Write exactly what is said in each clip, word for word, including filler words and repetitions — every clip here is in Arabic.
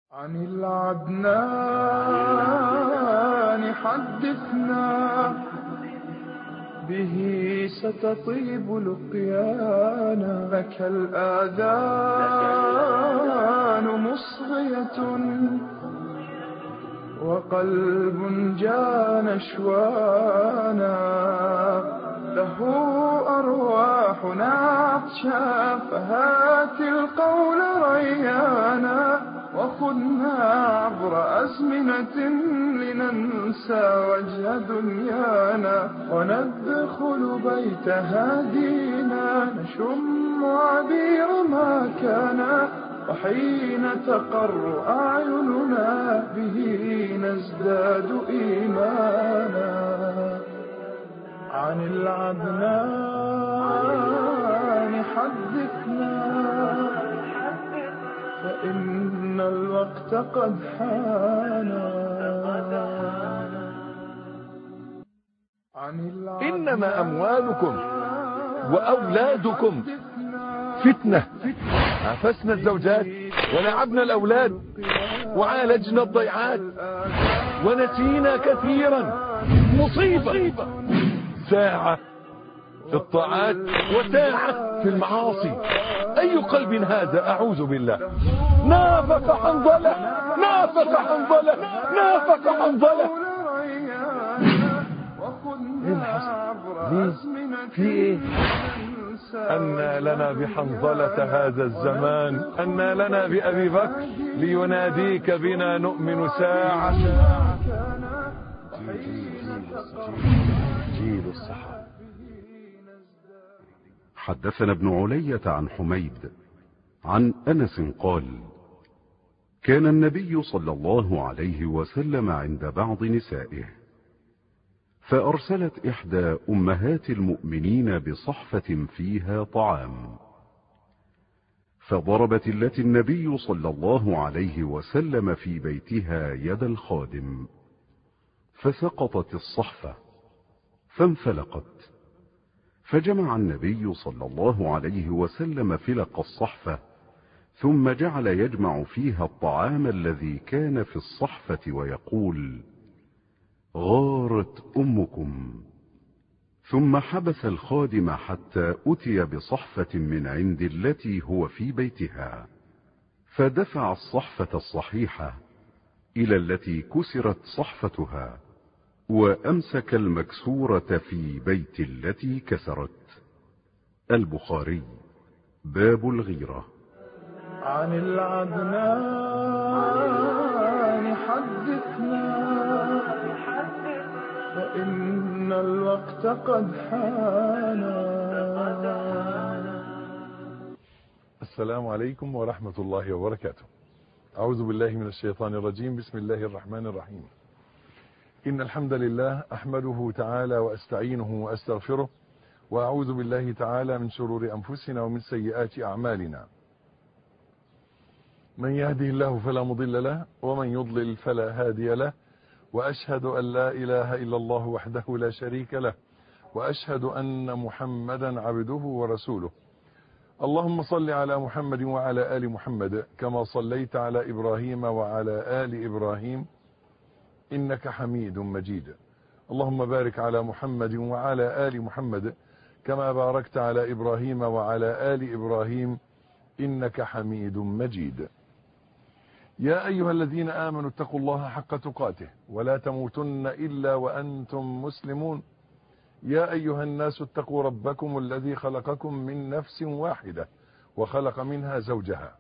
عن العدنان حدثنا، به ستطيب لقيانا. لك الآذان مصغية وقلب جان شوانا، له أرواحنا عطشا فهات القول ريانا. وخذنا عبر أزمنة لننسى وجه دنيانا، وندخل بيت هادينا نشم عبير ما كان. وحين تقر أعيننا به نزداد إيمانا. عن العدنان حدثنا، فإن الوقت قد حان. إنما أموالكم وأولادكم فتنة. عفسنا الزوجات ولعبنا الأولاد وعالجنا الضيعات ونسينا كثيرا. مصيبة. ساعة في الطاعات وساعة في المعاصي. أي قلب هذا؟ أعوذ بالله. نافق حنظلة، نافق حنظلة، نافق حنظلة. ايه اللي حصل؟ ليه؟ في ايه؟ أنى لنا بحنظلة هذا الزمان، أنى لنا بأبي بكر ليناديك بنا نؤمن ساعة. جيل الصحابة. حدثنا ابن علية عن حميد عن أنس قال: كان النبي صلى الله عليه وسلم عند بعض نسائه، فأرسلت إحدى أمهات المؤمنين بصحفة فيها طعام، فضربت التي النبي صلى الله عليه وسلم في بيتها يد الخادم، فسقطت الصحفة فانفلقت، فجمع النبي صلى الله عليه وسلم فلق الصحفة، ثم جعل يجمع فيها الطعام الذي كان في الصحفة ويقول: غارت أمكم. ثم حبس الخادم حتى أتي بصحفة من عند التي هو في بيتها، فدفع الصحفة الصحيحة إلى التي كسرت صحفتها، وأمسك المكسورة في بيت التي كسرت. البخاري. باب الغيرة. عن العدنان حدثنا، فإن الوقت قد حان. السلام عليكم ورحمة الله وبركاته. أعوذ بالله من الشيطان الرجيم. بسم الله الرحمن الرحيم. إن الحمد لله أحمده تعالى وأستعينه وأستغفره، وأعوذ بالله تعالى من شرور أنفسنا ومن سيئات أعمالنا. من يهده الله فلا مضل له، ومن يضلل فلا هادي له، وأشهد أن لا إله إلا الله وحده لا شريك له، وأشهد أن محمدا عبده ورسوله. اللهم صل على محمد وعلى آل محمد كما صليت على إبراهيم وعلى آل إبراهيم إنك حميد مجيد. اللهم بارك على محمد وعلى آل محمد كما باركت على إبراهيم وعلى آل إبراهيم إنك حميد مجيد. يا أيها الذين آمنوا اتقوا الله حق تقاته ولا تموتن إلا وأنتم مسلمون. يا أيها الناس اتقوا ربكم الذي خلقكم من نفس واحدة وخلق منها زوجها،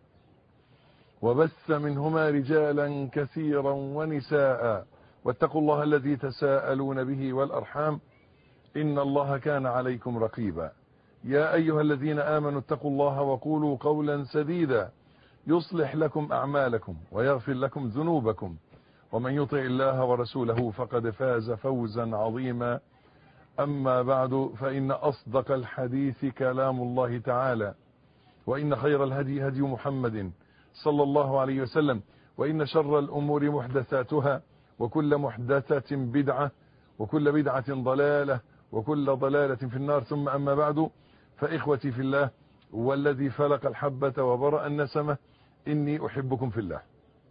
وبث منهما رجالا كثيرا ونساء، واتقوا الله الذي تساءلون به والأرحام إن الله كان عليكم رقيبا. يا أيها الذين آمنوا اتقوا الله وقولوا قولا سديدا يصلح لكم أعمالكم ويغفر لكم ذنوبكم، ومن يطع الله ورسوله فقد فاز فوزا عظيما. أما بعد، فإن أصدق الحديث كلام الله تعالى، وإن خير الهدي هدي محمد صلى الله عليه وسلم، وإن شر الأمور محدثاتها، وكل محدثة بدعة، وكل بدعة ضلالة، وكل ضلالة في النار. ثم أما بعد، فإخوتي في الله، والذي فلق الحبة وبرأ النسمة، إني أحبكم في الله.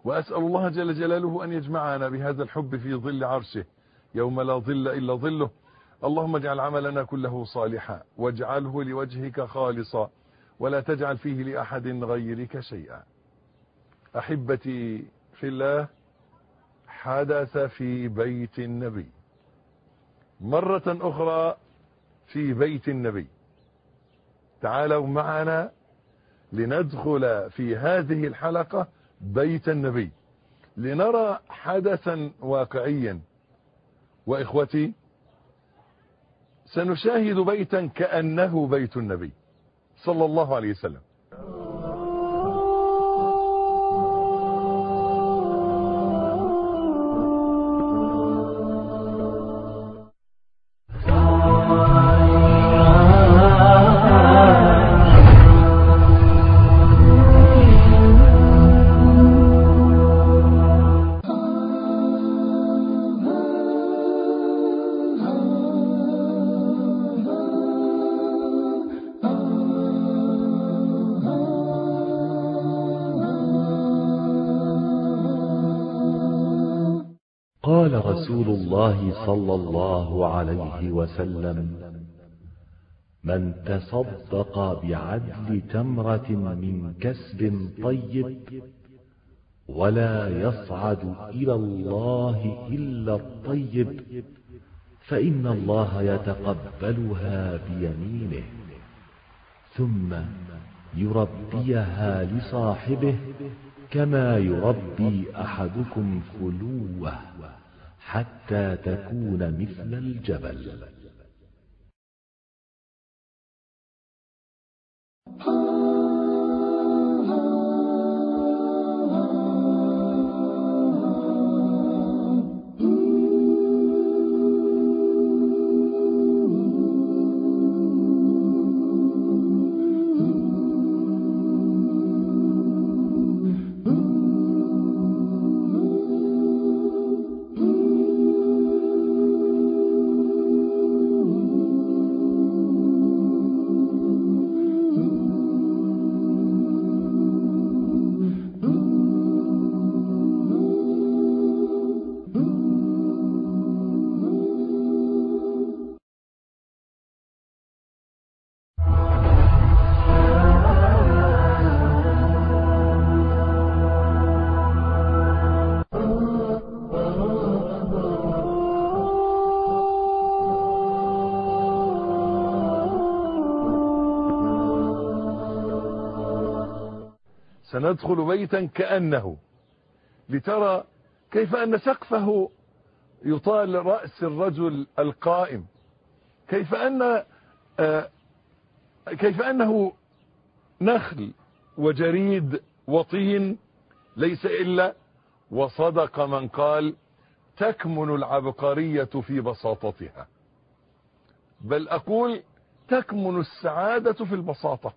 وأسأل الله جل جلاله أن يجمعنا بهذا الحب في ظل عرشه يوم لا ظل إلا ظله. اللهم اجعل عملنا كله صالحا واجعله لوجهك خالصا ولا تجعل فيه لأحد غيرك شيئا. أحبتي في الله، حدث في بيت النبي مرة أخرى في بيت النبي. تعالوا معنا لندخل في هذه الحلقة بيت النبي لنرى حدثا واقعيا. وإخوتي، سنشاهد بيتا كأنه بيت النبي صلى الله عليه وسلم. قال رسول الله صلى الله عليه وسلم: من تصدق بعدل تمرة من كسب طيب ولا يصعد إلى الله إلا الطيب فإن الله يتقبلها بيمينه ثم يربيها لصاحبه كما يربي أحدكم فلوه حتى تكون مثل الجبل. سندخل بيتا كأنه لترى كيف أن سقفه يطال رأس الرجل القائم، كيف أن آه كيف أنه نخل وجريد وطين ليس إلا، وصدق من قال: تكمن العبقرية في بساطتها، بل أقول تكمن السعادة في البساطة.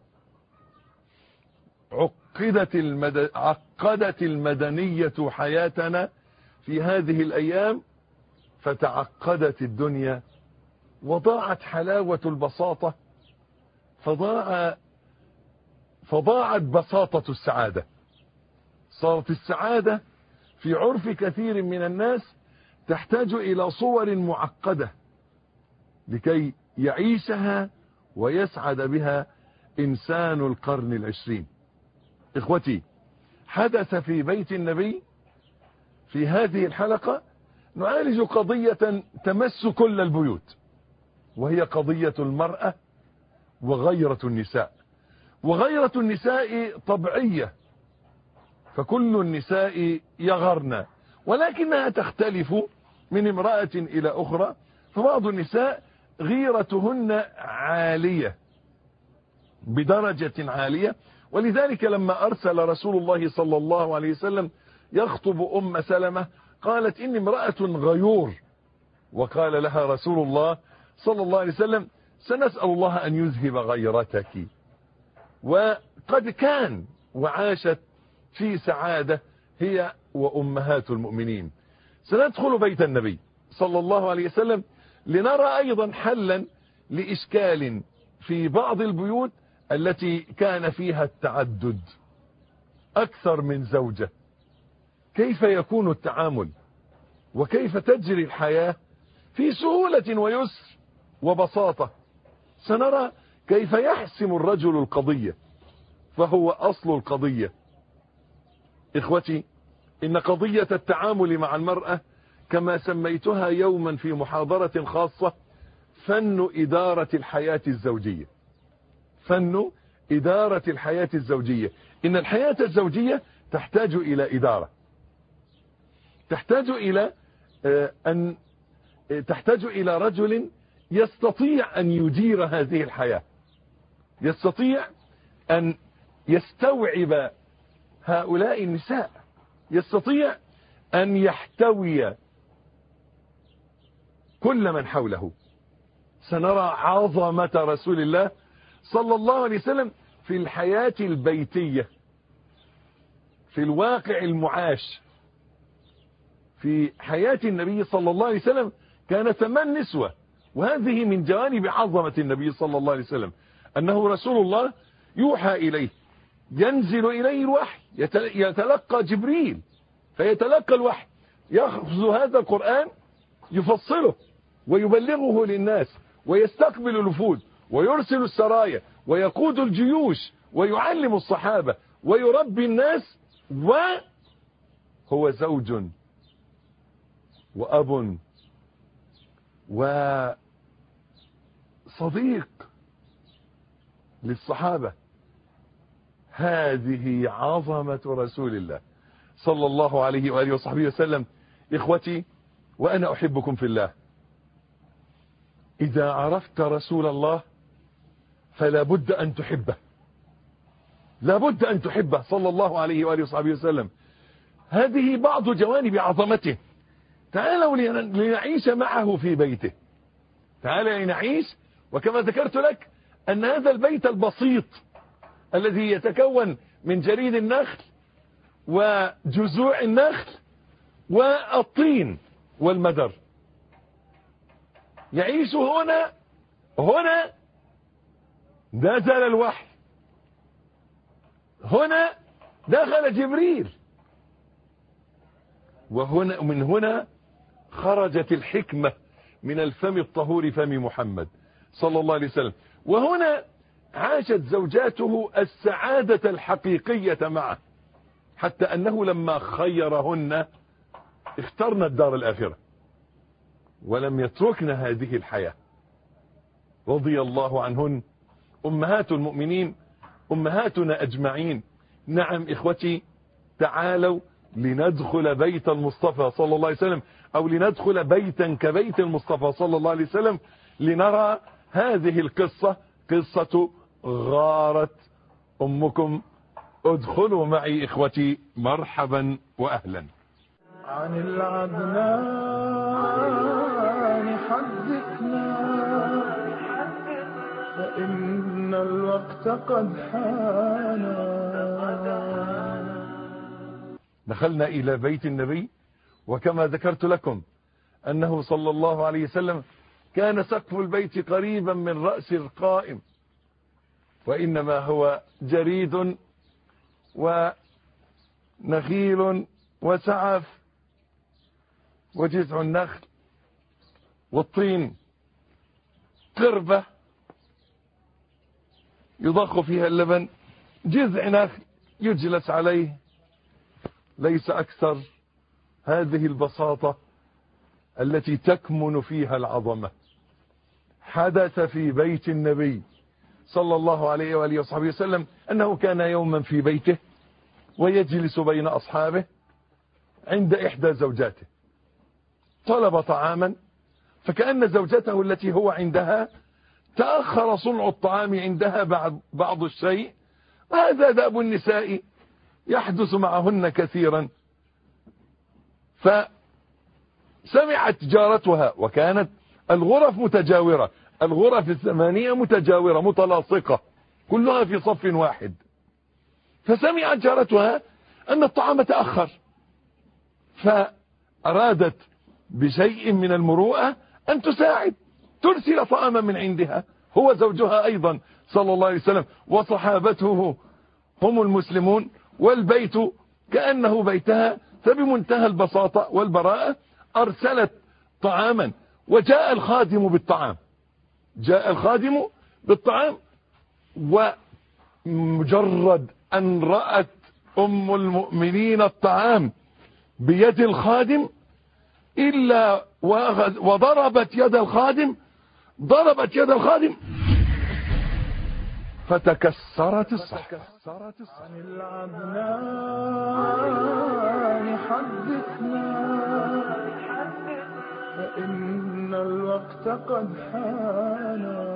عقدت, المد... عقدت المدنية حياتنا في هذه الأيام، فتعقدت الدنيا وضاعت حلاوة البساطة، فضاع فضاعت بساطة السعادة. صارت السعادة في عرف كثير من الناس تحتاج إلى صور معقدة لكي يعيشها ويسعد بها إنسان القرن العشرين. إخوتي، حدث في بيت النبي في هذه الحلقة نعالج قضية تمس كل البيوت، وهي قضية المرأة وغيرة النساء. وغيرة النساء طبيعية، فكل النساء يغرن، ولكنها تختلف من امرأة إلى أخرى. فبعض النساء غيرتهن عالية بدرجة عالية، ولذلك لما أرسل رسول الله صلى الله عليه وسلم يخطب أم سلمة قالت: إني امرأة غيور، وقال لها رسول الله صلى الله عليه وسلم: سنسأل الله أن يذهب غيرتك. وقد كان وعاشت في سعادة هي وأمهات المؤمنين. سندخل بيت النبي صلى الله عليه وسلم لنرى أيضا حلا لإشكال في بعض البيوت التي كان فيها التعدد، أكثر من زوجة. كيف يكون التعامل وكيف تجري الحياة في سهولة ويسر وبساطة. سنرى كيف يحسم الرجل القضية فهو أصل القضية. إخوتي، إن قضية التعامل مع المرأة كما سميتها يوما في محاضرة خاصة فن إدارة الحياة الزوجية. فن إدارة الحياة الزوجية. إن الحياة الزوجية تحتاج إلى إدارة، تحتاج إلى أن تحتاج إلى رجل يستطيع أن يدير هذه الحياة، يستطيع أن يستوعب هؤلاء النساء، يستطيع أن يحتوي كل من حوله. سنرى عظمة رسول الله صلى الله عليه وسلم في الحياة البيتية، في الواقع المعاش. في حياة النبي صلى الله عليه وسلم كان ثمان نسوة، وهذه من جوانب عظمة النبي صلى الله عليه وسلم، أنه رسول الله يوحى إليه، ينزل إليه الوحي، يتلقى جبريل فيتلقى الوحي، يأخذ هذا القرآن يفصله ويبلغه للناس، ويستقبل الوفود، ويرسل السرايا، ويقود الجيوش، ويعلم الصحابة، ويربي الناس، وهو زوج وأب وصديق للصحابة. هذه عظمة رسول الله صلى الله عليه وآله وصحبه وسلم. إخوتي، وأنا أحبكم في الله، إذا عرفت رسول الله فلا بد أن تحبه، لا بد أن تحبه صلى الله عليه وآله وصحبه وسلم. هذه بعض جوانب عظمته. تعالوا لنعيش معه في بيته، تعالوا لنعيش. وكما ذكرت لك أن هذا البيت البسيط الذي يتكون من جريد النخل وجذوع النخل والطين والمدر، يعيش هنا هنا نزل الوحي، هنا دخل جبريل، وهنا من هنا خرجت الحكمة من الفم الطهور فم محمد صلى الله عليه وسلم، وهنا عاشت زوجاته السعادة الحقيقية معه، حتى أنه لما خيرهن اخترن الدار الآخرة ولم يتركن هذه الحياة. رضي الله عنهن، أمهات المؤمنين، أمهاتنا أجمعين. نعم إخوتي، تعالوا لندخل بيت المصطفى صلى الله عليه وسلم، أو لندخل بيتا كبيت المصطفى صلى الله عليه وسلم، لنرى هذه القصة، قصة غارت أمكم. ادخلوا معي إخوتي، مرحبا وأهلا. عن العدنان حدثنا فإن الوقت قد حان. دخلنا إلى بيت النبي، وكما ذكرت لكم أنه صلى الله عليه وسلم كان سقف البيت قريبا من رأس القائم، وإنما هو جريد ونخيل وسعف وجذع النخل والطين، قربة يضخ فيها اللبن، جذع نخل يجلس عليه، ليس أكثر. هذه البساطة التي تكمن فيها العظمة. حدث في بيت النبي صلى الله عليه وآله وصحبه وسلم أنه كان يوما في بيته ويجلس بين أصحابه عند إحدى زوجاته، طلب طعاما، فكأن زوجته التي هو عندها تأخر صنع الطعام عندها بعض, بعض الشيء، وهذا دأب النساء يحدث معهن كثيرا. فسمعت جارتها، وكانت الغرف متجاورة، الغرف الثمانية متجاورة متلاصقة كلها في صف واحد، فسمعت جارتها أن الطعام تأخر، فأرادت بشيء من المروءة أن تساعد، ترسل طعاما من عندها، هو زوجها أيضا صلى الله عليه وسلم، وصحابته هم المسلمون، والبيت كأنه بيتها، فبمنتهى البساطة والبراءة أرسلت طعاما، وجاء الخادم بالطعام جاء الخادم بالطعام ومجرد أن رأت أم المؤمنين الطعام بيد الخادم إلا وضربت يد الخادم ضربت يد الخادم فتكسرت الصحفة. عن العدنان حدثنا فإن الوقت قد حانا.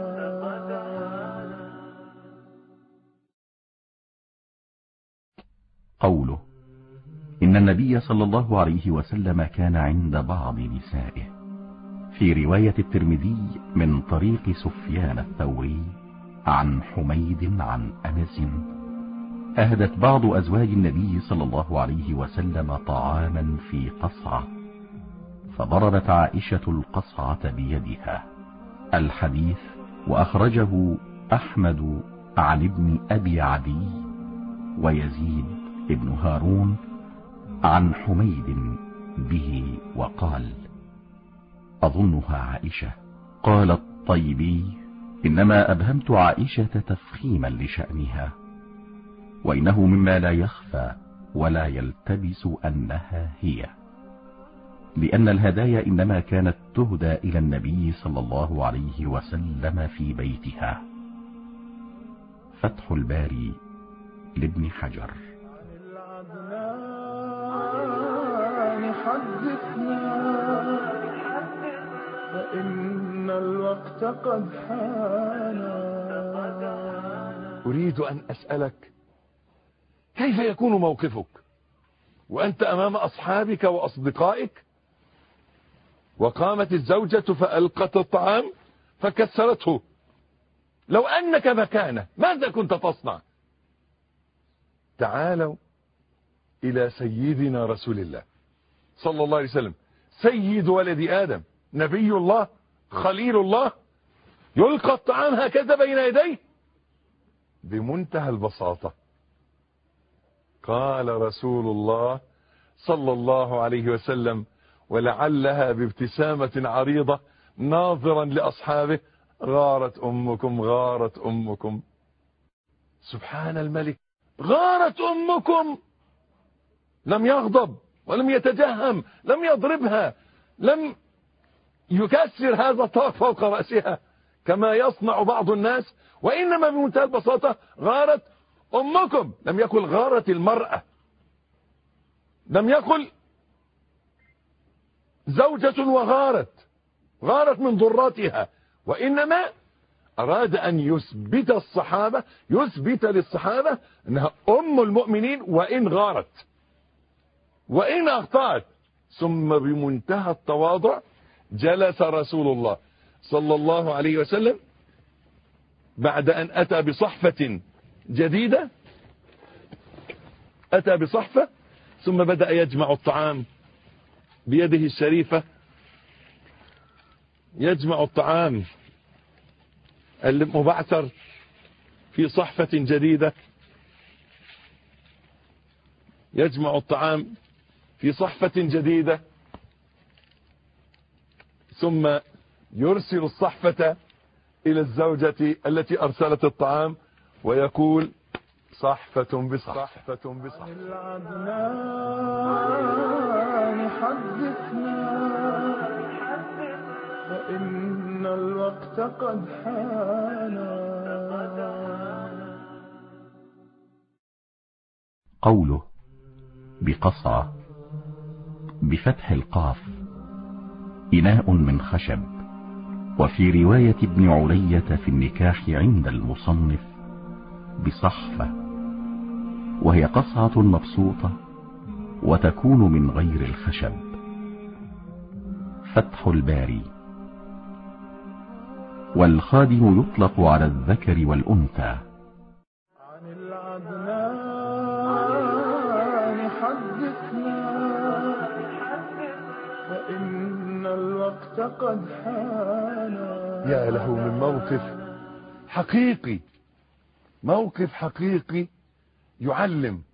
قوله إن النبي صلى الله عليه وسلم كان عند بعض نسائه. في رواية الترمذي من طريق سفيان الثوري عن حميد عن أنس: أهدت بعض أزواج النبي صلى الله عليه وسلم طعاما في قصعة، فضربت عائشة القصعة بيدها. الحديث وأخرجه أحمد عن ابن أبي عدي ويزيد ابن هارون عن حميد به وقال: أظنها عائشة. قال الطيبي: إنما أبهمت عائشة تفخيما لشأنها، وإنه مما لا يخفى ولا يلتبس أنها هي، لأن الهدايا إنما كانت تهدى إلى النبي صلى الله عليه وسلم في بيتها. فتح الباري لابن حجر. حدثنا فإن الوقت قد حانا. أريد أن أسألك: كيف يكون موقفك وأنت أمام أصحابك وأصدقائك، وقامت الزوجة فألقت الطعام فكسرته؟ لو أنك مكانه ماذا كنت تصنع؟ تعالوا إلى سيدنا رسول الله صلى الله عليه وسلم، سيد ولد آدم، نبي الله، خليل الله، يلقى الطعام هكذا بين يديه بمنتهى البساطة. قال رسول الله صلى الله عليه وسلم، ولعلها بابتسامة عريضة ناظرا لأصحابه: غارت أمكم غارت أمكم. سبحان الملك، غارت أمكم. لم يغضب ولم يتجهم، لم يضربها، لم يكسر هذا الطاق فوق رأسها كما يصنع بعض الناس، وإنما بمنتهى البساطة غارت أمكم. لم يقل غارت المرأة، لم يقل زوجة وغارت غارت من ضراتها، وإنما أراد أن يثبت الصحابة يثبت للصحابة أنها أم المؤمنين وإن غارت وإن أخطأت. ثم بمنتهى التواضع جلس رسول الله صلى الله عليه وسلم بعد أن أتى بصحفة جديدة، أتى بصحفة ثم بدأ يجمع الطعام بيده الشريفة، يجمع الطعام المبعثر في صحفة جديدة، يجمع الطعام في صحفة جديدة، ثم يرسل الصحفة إلى الزوجة التي أرسلت الطعام ويقول: صحفة بصحفة بصحفة. العدنان حدثنا فإن الوقت قد حانا. قوله بقصعة بفتح القاف: إناء من خشب. وفي رواية ابن علية في النكاح عند المصنف بصحفة، وهي قصعة مبسوطة وتكون من غير الخشب. فتح الباري. والخادم يطلق على الذكر والأنثى. عن العدنان حدثنا فإن الوقت قد حانا. يا له من موقف حقيقي، موقف حقيقي يعلم